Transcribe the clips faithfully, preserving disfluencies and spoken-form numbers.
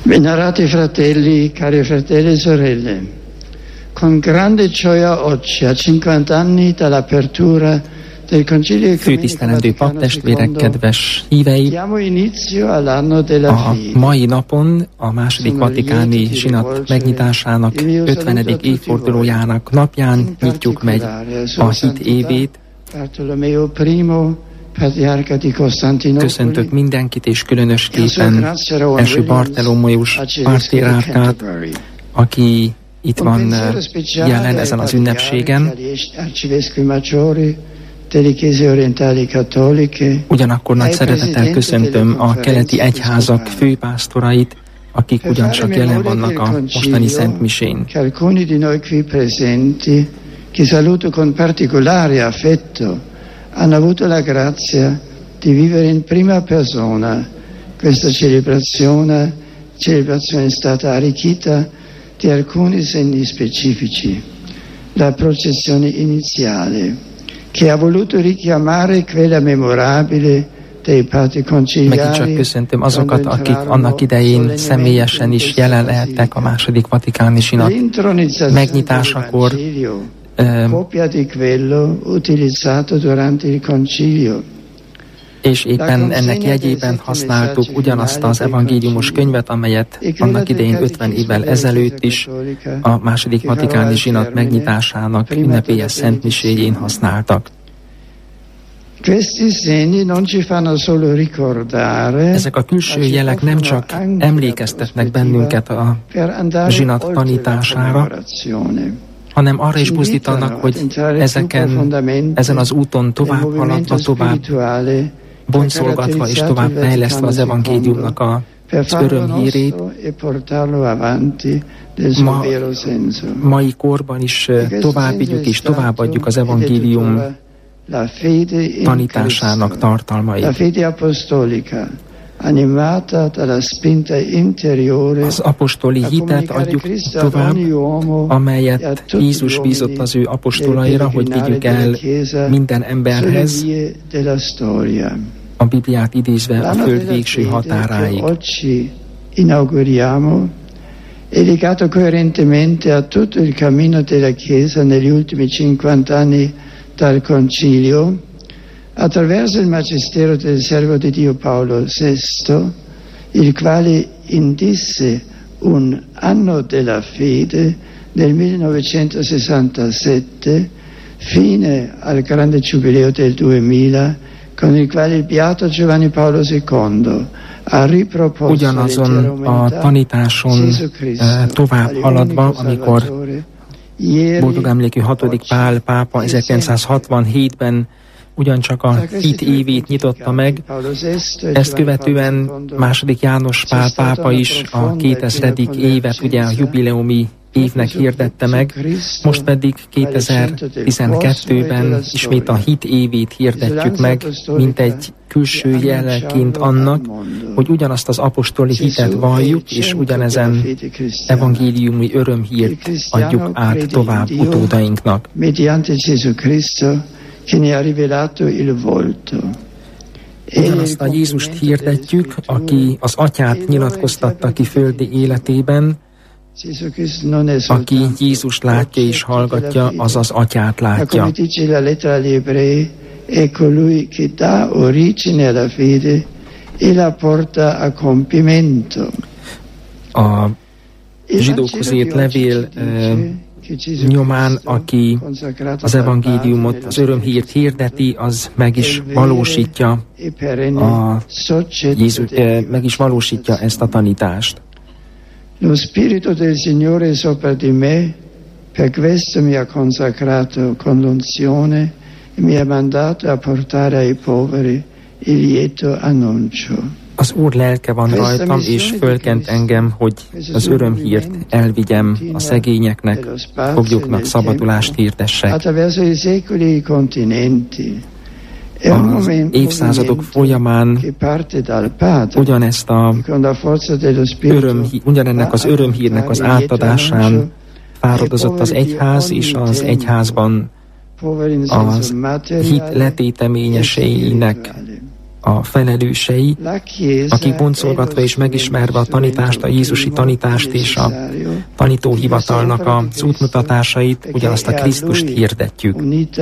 Venerati fratelli, cari fratelli e sorelle, con grande gioia oggi, a cinquanta anni dall'apertura del Concilio Ecumenico Vaticano testvérek, kedves hívei, diamo inizio all'anno della a fede. mai napon a második vatikáni zsinat megnyitásának ötvenedik évfordulójának napján nyitjuk meg a hit évét. Bartolomeo I, patriarca di Costantinopoli. Köszöntök mindenkit, és különösképpen első Bartolomeus pártriárkát, aki itt van jelen ezen az ünnepségen. Ugyanakkor nagy szeretettel köszöntöm a keleti egyházak főpásztorait, akik ugyancsak jelen vannak a mostani szentmisén. Alcuni di noi qui presenti, che saluto con particolare affetto, hanno avuto la grazia di vivere in prima persona questa celebrazione. Celebrazione è stata arricchita di alcuni segni specifici. La processione iniziale, che ha voluto richiamare quella memorabile dei padri conciliari. Megint csak köszöntöm azokat, akik annak idején személyesen is jelen lehettek a második vatikáni zsinat megnyitásakor. Copia di quello utilizzato durante il concilio. És éppen ennek jegyében használtuk ugyanazt az evangéliumos könyvet, amelyet annak idején ötven évvel ezelőtt is a második vatikáni zsinat megnyitásának ünnepélyes szentmiséjén használtak. Ezek a külső jelek nem csak emlékeztetnek bennünket a zsinat tanítására, hanem arra is buzdítanak, hogy ezeken, ezen az úton tovább haladva, tovább boncolgatva és tovább fejlesztve az evangéliumnak a örömhírét, ma, mai korban is tovább vigyük és továbbadjuk az evangélium tanításának tartalmait. Az apostoli hitet adjuk tovább, amelyet Jézus bízott az ő apostolaira, hogy vigyük el minden emberhez, a Bibliát idézve a föld végső határáig. È legato coerentemente a tutto il cammino della Chiesa negli ultimi cinquanta anni dal Concilio, attraverso il magistero del servo di Dio Paolo sesto, il quale indisse un anno della fede nel millenovecentosessantasette, fine al grande giubileo del duemila, con il quale il beato Giovanni Paolo secondo ha riproposto ugyanazon a tanításon eh, tovább haladva, amikor boldog emlékű hatodik Pál pápa ezerkilencszázhatvanhétben ugyancsak a hit évét nyitotta meg. Ezt követően második János Pál pápa is a kétezredik évet ugye a jubileumi évnek hirdette meg, most pedig kétezer-tizenkettőben ismét a hit évét hirdetjük meg, mint egy külső jelleként annak, hogy ugyanazt az apostoli hitet valljuk, és ugyanezen evangéliumi örömhírt adjuk át tovább utódainknak. Ugyanazt a Jézust hirdetjük, aki az Atyát nyilatkoztatta ki földi életében, aki Jézust látja és hallgatja, az az Atyát látja. È colui che dà origine alla fede e la porta a compimento. A zsidókhoz írt levél eh, nyomán, aki az evangéliumot, az örömhírt hirdeti, az meg is valósítja, a Jézus, eh, meg is valósítja ezt a tanítást. Lo Spirito del Signore è sopra di me, per questo mi ha consacrato con l'unzione e mi ha mandato a portare ai poveri il lieto annuncio. Az Úr lelke van rajtam, és fölkent engem, hogy az örömhírt elvigyem a szegényeknek, foglyoknak szabadulást hirdessek. Az évszázadok folyamán ugyanezt a örömhí, ugyanennek az örömhírnek az átadásán fáradozott az egyház, és az egyházban az hit letéteményeseinek a felelősei, akik boncolgatva és megismerve a tanítást, a Jézusi tanítást és a tanítóhivatalnak az útmutatásait, ugyanazt a Krisztust hirdetjük.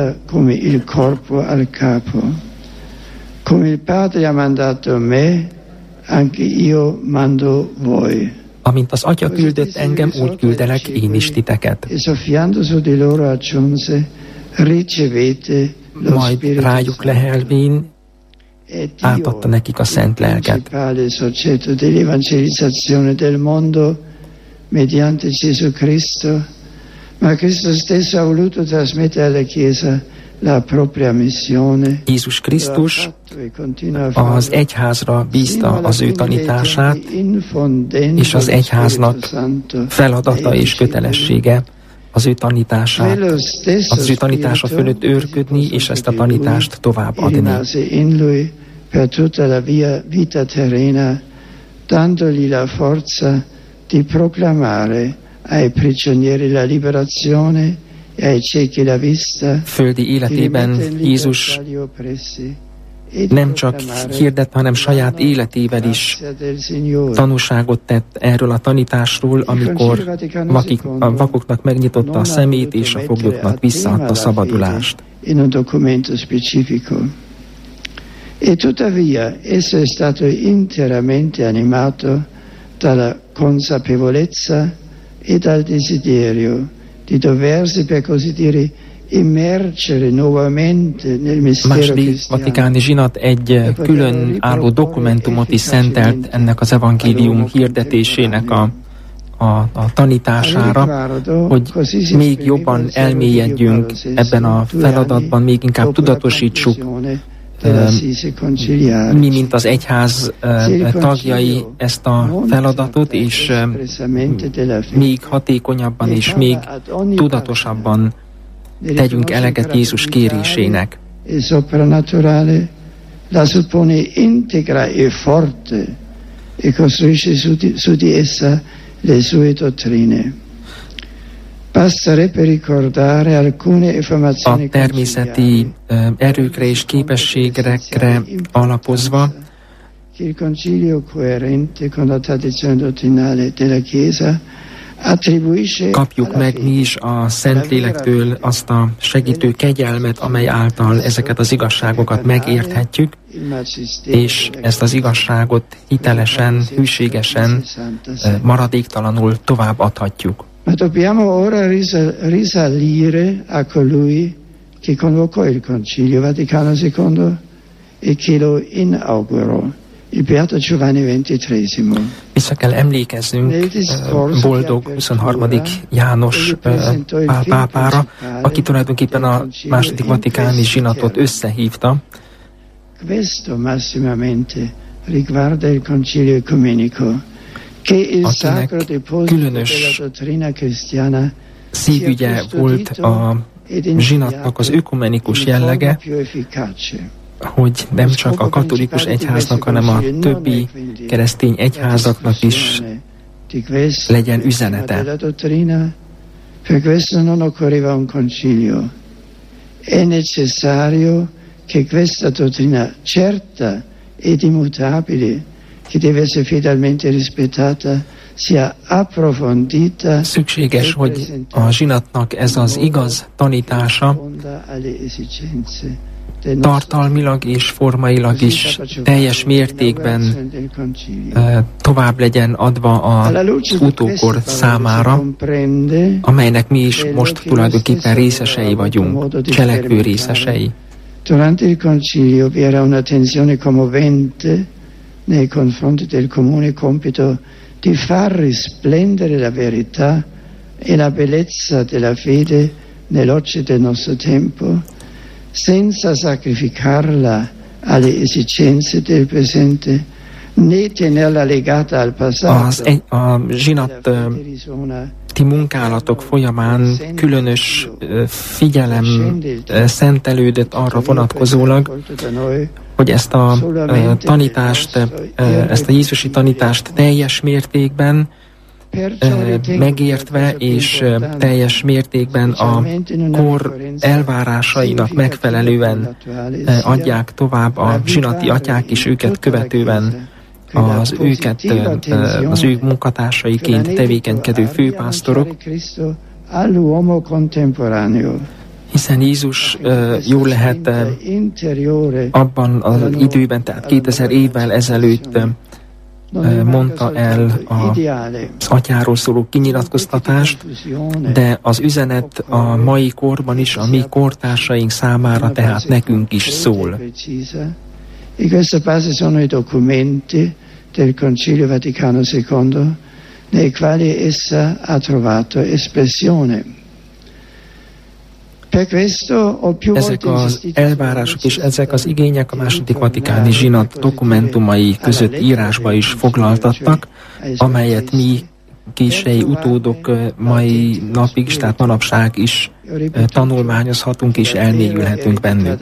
Amint az Atya küldött engem, úgy küldelek én is titeket. Majd rájuk lehelvén átadta nekik a szent lelket. Mediante Gesù Cristo, ma Cristo stesso ha voluto trasmettere alla Chiesa la propria missione. Jézus Krisztus az egyházra bízta az ő tanítását, és az egyháznak feladata és kötelessége az ő tanítását, az ő tanítása fölött őrködni, és ezt a tanítást továbbadni. Per tutta la via vita terrena, dandogli la forza di proclamare ai prigionieri la liberazione e ai ciechi la vista. Földi életében Jézus nem csak hirdet, hanem saját életével is tanúságot tett erről a tanításról, amikor vakik, a vakoknak megnyitotta a szemét, és a foglyoknak visszaadta szabadulást. E tuttavia esso è stato interamente animato dalla consapevolezza e dal desiderio di doversi, per così dire, immergere nuovamente nel mistero cristiano. Második vatikáni zsinat egy külön álló dokumentumot is szentelt ennek az evangélium hirdetésének a, a, a tanítására, hogy még jobban elmélyedjünk ebben a feladatban, még inkább tudatosítsuk, mi, mint az egyház tagjai, ezt a feladatot, és még hatékonyabban és még tudatosabban tegyünk eleget Jézus kérésének. La suppone integra e forte e costruisce su di essa le sue dottrine. A természeti erőkre és képességekre alapozva kapjuk meg mi is a Szentlélektől azt a segítő kegyelmet, amely által ezeket az igazságokat megérthetjük, és ezt az igazságot hitelesen, hűségesen, maradéktalanul tovább adhatjuk. Ma dobbiamo ora risalire a colui che convocò il Concilio Vaticano secondo e che lo inaugurò, il Beato Giovanni ventitreesimo. Vissza kell emlékeznünk boldog huszonharmadik János Pál pápára, aki tulajdonképpen a második vatikáni zsinatot összehívta. Questo massimamente riguarda il Concilio Ecumenico, akinek különös szívügye volt a zsinatnak az ökumenikus jellege, hogy nem csak a katolikus egyháznak, hanem a többi keresztény egyházaknak is legyen üzenete. Per questo non occorreva un concilio. È necessario che questa dottrina certa ed immutabile, che deve essere fedelmente rispettata, sia approfondita. Szükséges, hogy a zsinatnak ez az igaz tanítása tartalmilag és formailag is teljes mértékben uh, tovább legyen adva az utókor számára, amelynek mi is most tulajdonképpen részesei vagyunk, cselekvő részesei. Durante il concilio vi era una tensione commovente nei confronti del comune compito di far risplendere la verità e la bellezza della fede nell'occhio del nostro tempo, senza sacrificarla alle esigenze del presente, né tenerla legata al passato. Az, a zsinat ti munkálatok folyamán különös figyelem szentelődött arra vonatkozólag, hogy ezt a tanítást, ezt a jézusi tanítást teljes mértékben megértve és teljes mértékben a kor elvárásainak megfelelően adják tovább a zsinati atyák, és őket követően az őket, az ő munkatársaiként tevékenykedő főpásztorok, hiszen Jézus jól lehet abban az időben, tehát kétezer évvel ezelőtt mondta el az atyáról szóló kinyilatkoztatást, de az üzenet a mai korban is a mi kortársaink számára, tehát nekünk is szól. E questa base sono i documenti del Concilio Vaticano secondo, nei quali essa ha trovato espressione. Ezek az elvárások és ezek az igények a második vatikáni zsinat dokumentumai között írásba is foglaltattak, amelyet mi késői utódok mai napig, tehát manapság is tanulmányozhatunk és elmélyülhetünk bennük.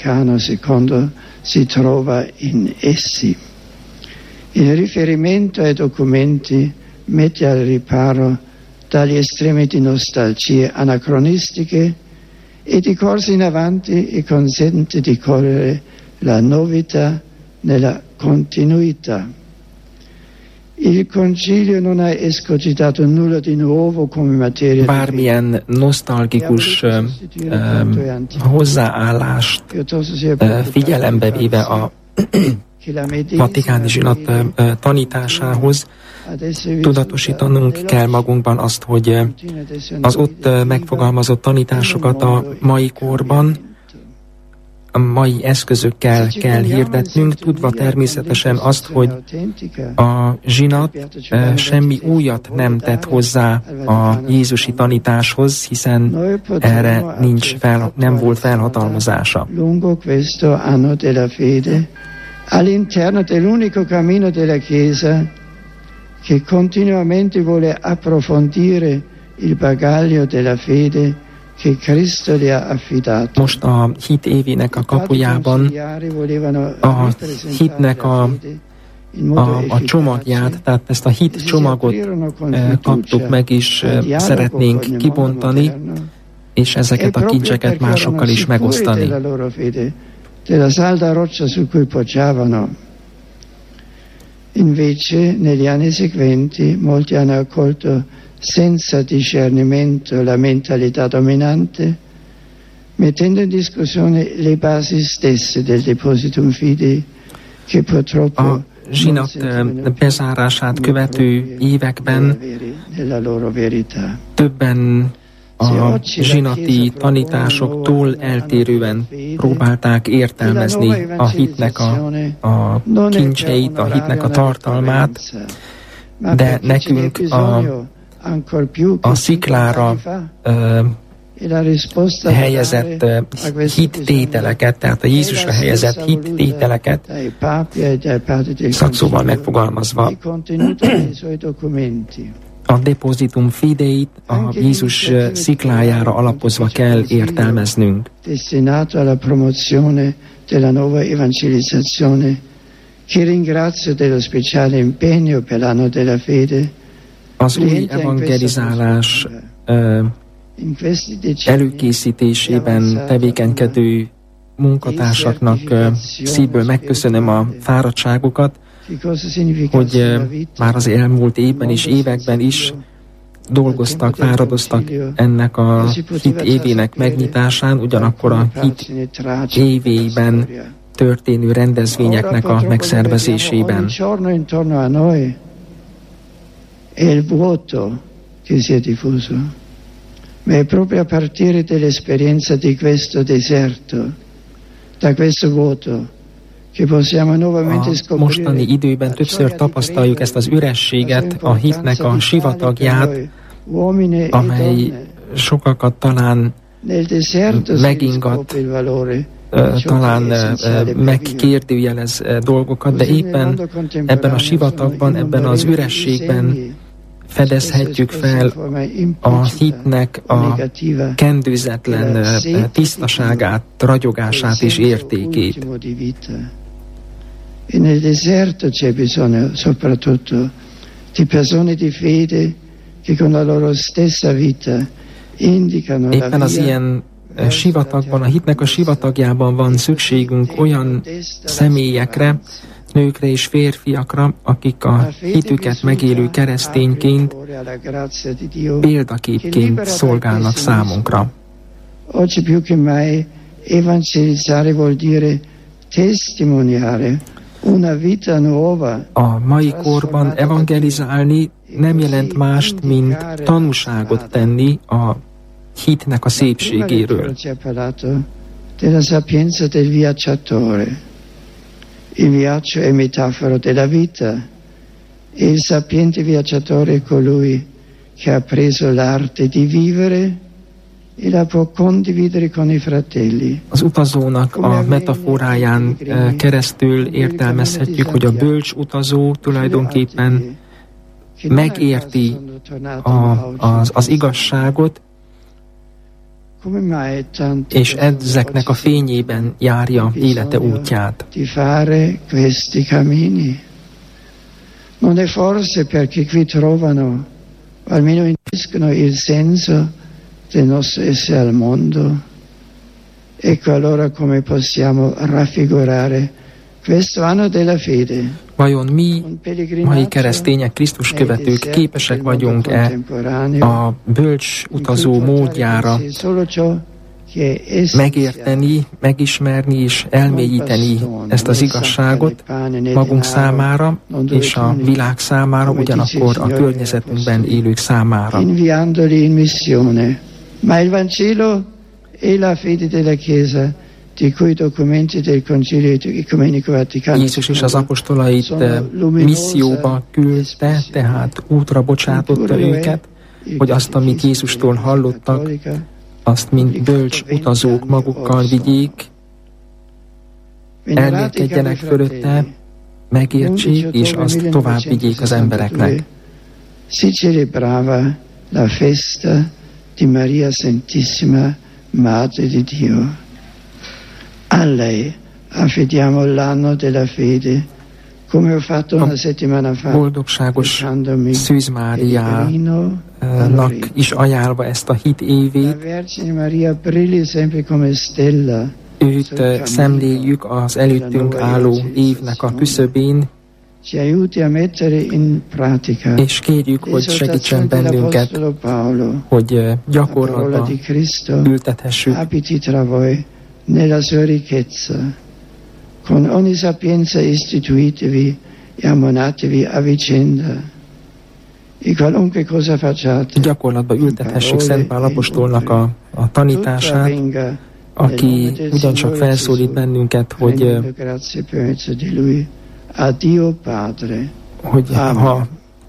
Il riferimento ai documenti mette al riparo dagli estremi di nostalgie anacronistiche e di corsi in avanti e consente di cogliere la novità nella continuità. Il concilio non ha escogitato nulla di nuovo come materia. Bármilyen nosztalgikus uh, um, hozzáállást uh, figyelembe véve a vatikáni zsinat uh, tanításához, tudatosítanunk kell magunkban azt, hogy az ott uh, megfogalmazott tanításokat a mai korban a mai eszközökkel kell hirdetnünk, tudva természetesen azt, hogy a zsinat eh, semmi újat nem tett hozzá a jézusi tanításhoz, hiszen erre nincs fel, nem volt felhatalmazása. All'interno dell'unico cammino della Chiesa che continuamente vuole approfondire il bagaglio della fede. Most a hit évének a kapujában a hitnek a, a, a csomagját, tehát ezt a hit csomagot eh, kaptuk meg, és eh, szeretnénk kibontani, és ezeket a kincseket másokkal is megosztani. Invece, negli anni seguenti, molti hanno accolto senza discernimento la mentalità dominante, mettendo in discussione le basi stesse del depositum fidei, che purtroppo a zsinat bezárását követő években többen a zsinati tanításoktól eltérően próbálták értelmezni a hitnek a, a kincseit, a hitnek a tartalmát, de nekünk a a sziklára uh, helyezett uh, hittételeket, tehát a Jézusra helyezett hittételeket, szakszóval megfogalmazva, a depositum fideit a Jézus sziklájára alapozva kell értelmeznünk. Destinato alla promozione della nuova evangelizzazione, che ringrazio dello speciale impegno per l'anno della fede. Az új evangelizálás uh, előkészítésében tevékenykedő munkatársaknak uh, szívből megköszönöm a fáradtságukat, hogy uh, már az elmúlt évben és években is dolgoztak, fáradoztak ennek a hit évének megnyitásán, ugyanakkor a hit évében történő rendezvényeknek a megszervezésében. È il vuoto che si è diffuso, ma è proprio a partire dall'esperienza di questo deserto, da questo vuoto, che possiamo nuovamente scoprire. A mostani időben többször tapasztaljuk ezt az ürességet, a hitnek a sivatagját, amely sokakat talán megingat, talán megkérdőjelez dolgokat, de éppen ebben a sivatagban, ebben az ürességben fedezhetjük fel a hitnek a kendőzetlen tisztaságát, ragyogását és értékét. Nel deserto c'è bisogno soprattutto di persone di fede che con la loro stessa vita indicano la via. Éppen az ilyen sivatagban, a hitnek a sivatagjában van szükségünk olyan személyekre, nőkre és férfiakra, akik a hitüket megélő keresztényként példaképként szolgálnak számunkra. Oggi più che mai evangelizzare vuol dire testimoniare una vita nuova. A mai korban evangelizálni nem jelent mást, mint tanúságot tenni a hitnek a szépségéről. Della sapienza del viaggiatore. Il viaggio è metafora della vita e il sapiente viaggiatore è colui che ha preso l'arte di vivere e la può condividere con i fratelli. Az utazónak a metaforáján keresztül értelmezhetjük, hogy a bölcs utazó tulajdonképpen megérti a, az, az igazságot, és ezeknek a fényében járja élete útját. Non è forse perché qui trovano, almeno intuiscono il senso del nostro essere al mondo? Ecco allora come possiamo raffigurare questo anno della fede. Vajon mi, mai keresztények, Krisztus követők képesek vagyunk-e a bölcs utazó módjára megérteni, megismerni és elmélyíteni ezt az igazságot magunk számára és a világ számára, ugyanakkor a környezetünkben élők számára. Ma il Vangelo è la fede della Chiesa, di cui documenti del Concilio Ecumenico Vaticano. Jézus is az apostolait misszióba küldte, tehát útra bocsátotta őket, hogy azt, amit Jézustól hallottak, azt mint bölcs utazók magukkal vigyék, elmélkedjenek fölötte, megértsék, és azt tovább vigyék az embereknek. Si celebrava la festa di Maria Santissima, Madre di Dio. A lei affidiamo l'anno della fede, come ho fatto una settimana fa. Boldogságos Szűz Máriának is ajánlva ezt a hit évét. Őt szemléljük az előttünk álló évnek a küszöbén, és kérjük, hogy segítsen bennünket, hogy gyakorlatba ültethessük. Nella sua ricchezza, con ogni sapienza istituitevi e ammonatevi a vicenda. E qualunque cosa facciate, gyakorlatba ültethessük Szent Pál apostolnak a, a tanítását, aki ugyancsak felszólít bennünket, hogy, hogy ha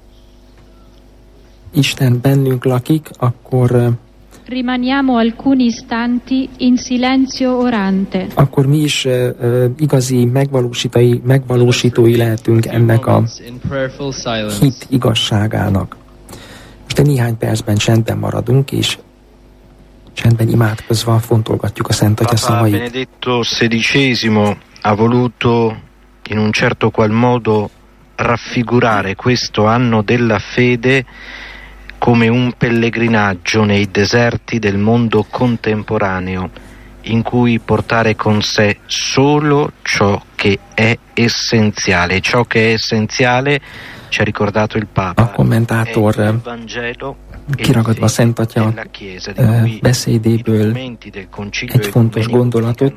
Isten bennünk lakik, akkor rimaniamo alcuni istanti in silenzio orante. Akkor mi is uh, igazi megvalósítói, megvalósítói lehetünk ennek a hit igazságának. Most egy néhány percben csendben maradunk, és csendben imádkozva fontolgatjuk a Szent Atya szavait. Papa Benedetto sedicesimo ha voluto in un certo qual modo raffigurare questo anno della fede come un pellegrinaggio nei deserti del mondo contemporaneo, in cui portare con sé solo ciò che è essenziale. Ciò che è essenziale, ci ha ricordato il Papa, a commentator kiragadva Szent Atya beszédéből egy fontos gondolatot,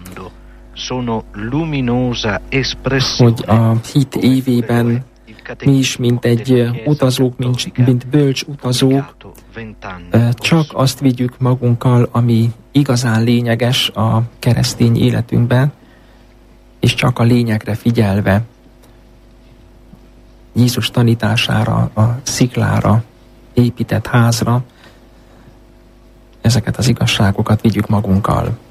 hogy a hit évében mi is, mint egy utazók, mint, mint bölcs utazók, csak azt vigyük magunkkal, ami igazán lényeges a keresztény életünkben, és csak a lényegre figyelve, Jézus tanítására, a sziklára épített házra, ezeket az igazságokat vigyük magunkkal.